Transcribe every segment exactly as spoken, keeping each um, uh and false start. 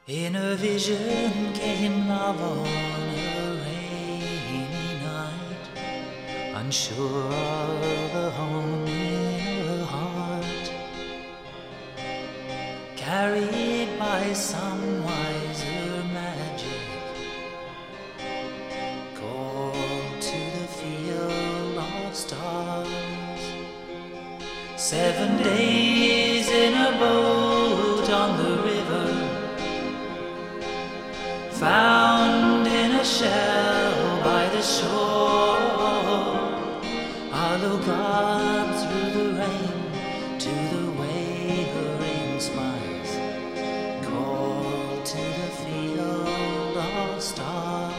In a vision came love on a rainy night, unsure of a home in her heart, carried by some wiser magic, called to the field of stars. Seven days in a boat on the river, found in a shell by the shore. I look up through the rain to the wavering spires, called to the field of stars.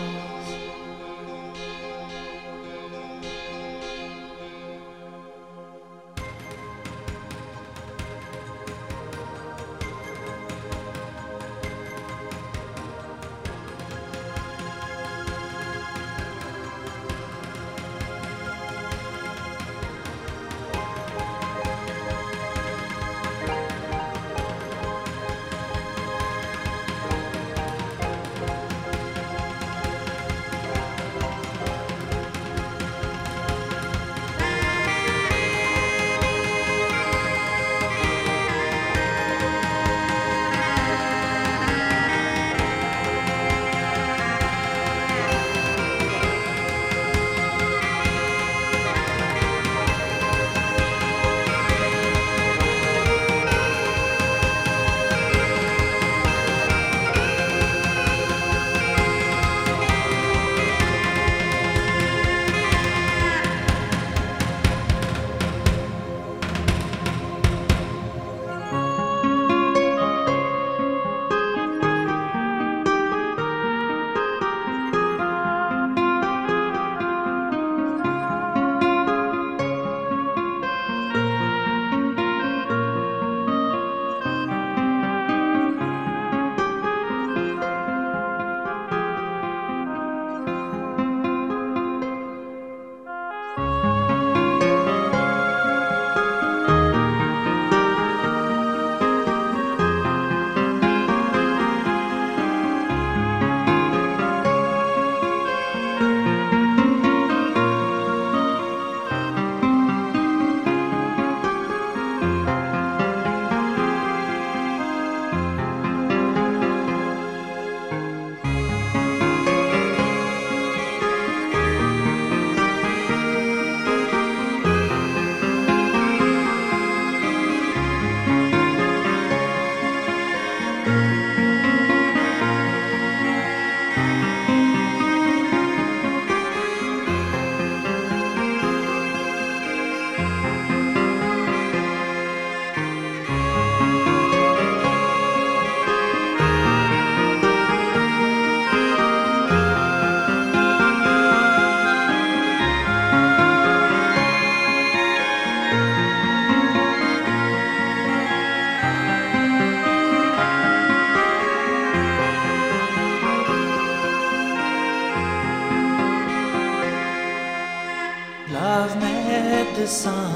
Love met the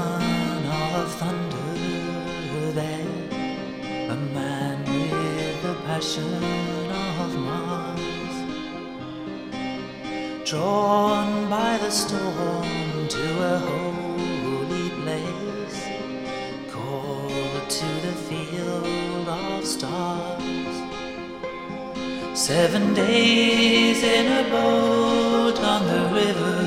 son of thunder there, a man with the passion of Mars, drawn by the storm to a holy place, called to the field of stars. Seven days in a boat on the river,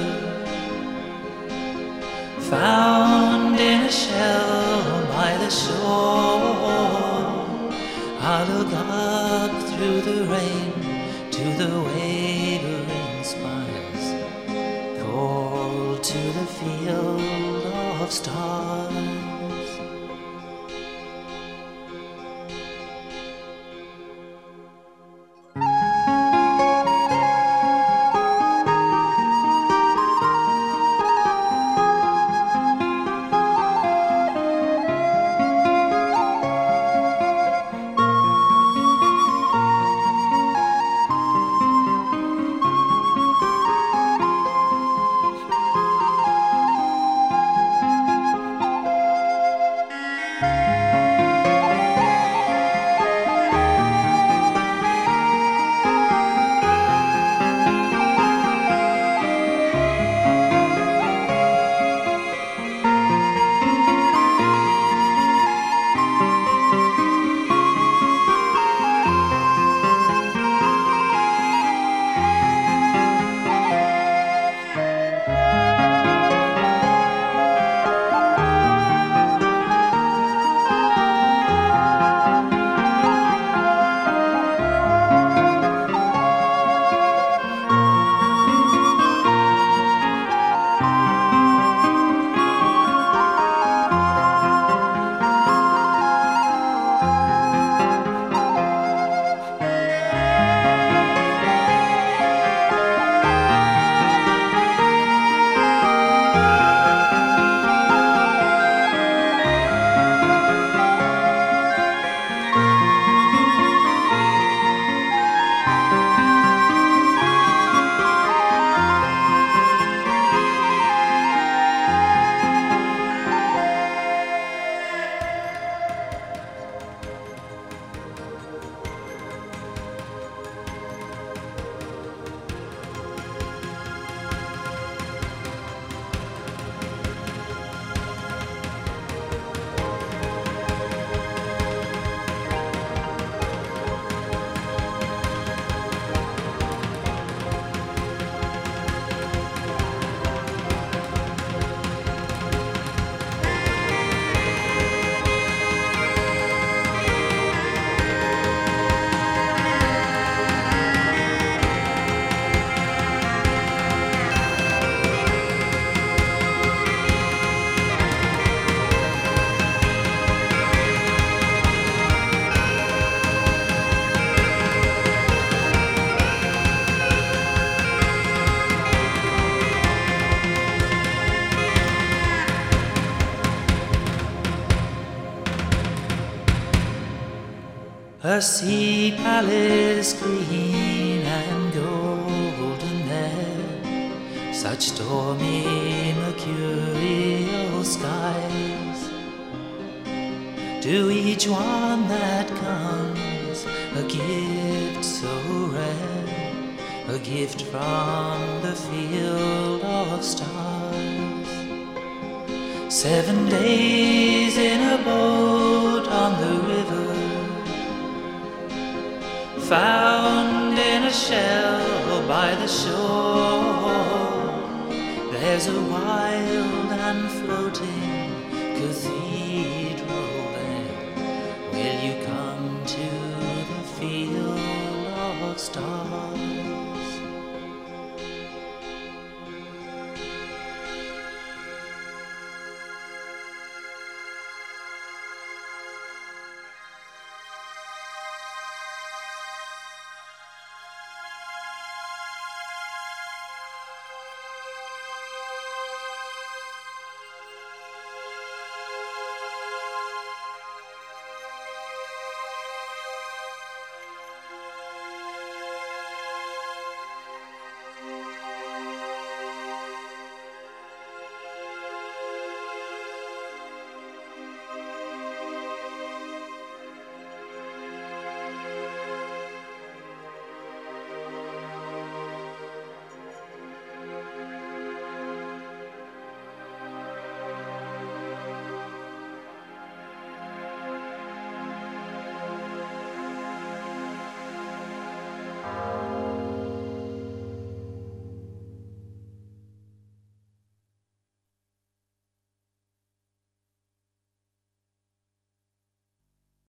found in a shell by the shore. I look up through the rain to the wavering spires, called to the field of stars. A sea palace green and golden there, such stormy mercurial skies. To each one that comes a gift so rare, a gift from the field of stars. Seven days in a boat on the river, found in a shell by the shore. There's a wild and floating cathedral there. Will you come to the field of stars?